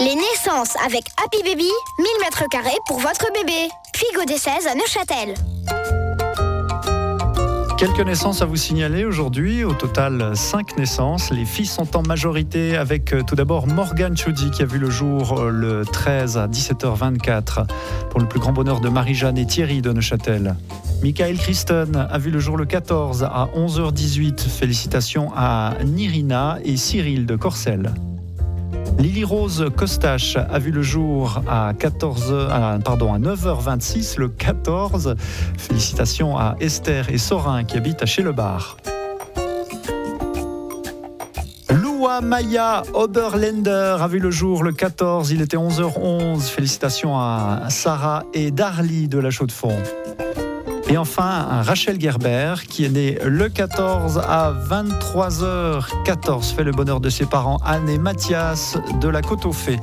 Les naissances avec Happy Baby, 1000 m² pour votre bébé. Puy des 16 à Neuchâtel. Quelques naissances à vous signaler aujourd'hui. Au total, 5 naissances. Les filles sont en majorité avec tout d'abord Morgane Chaudy qui a vu le jour le 13 à 17h24 pour le plus grand bonheur de Marie-Jeanne et Thierry de Neuchâtel. Michael Christen a vu le jour le 14 à 11h18. Félicitations à Nirina et Cyril de Corcelles. Lily Rose Costache a vu le jour à 9h26 le 14. Félicitations à Esther et Sorin qui habitent à Chez-le-Bar. Loua Maya Oberländer a vu le jour le 14, il était 11h11. Félicitations à Sarah et Darly de la Chaux-de-Fonds. Et enfin, Rachel Gerber, qui est née le 14 à 23h14, fait le bonheur de ses parents Anne et Mathias de la Côte-aux-Fées.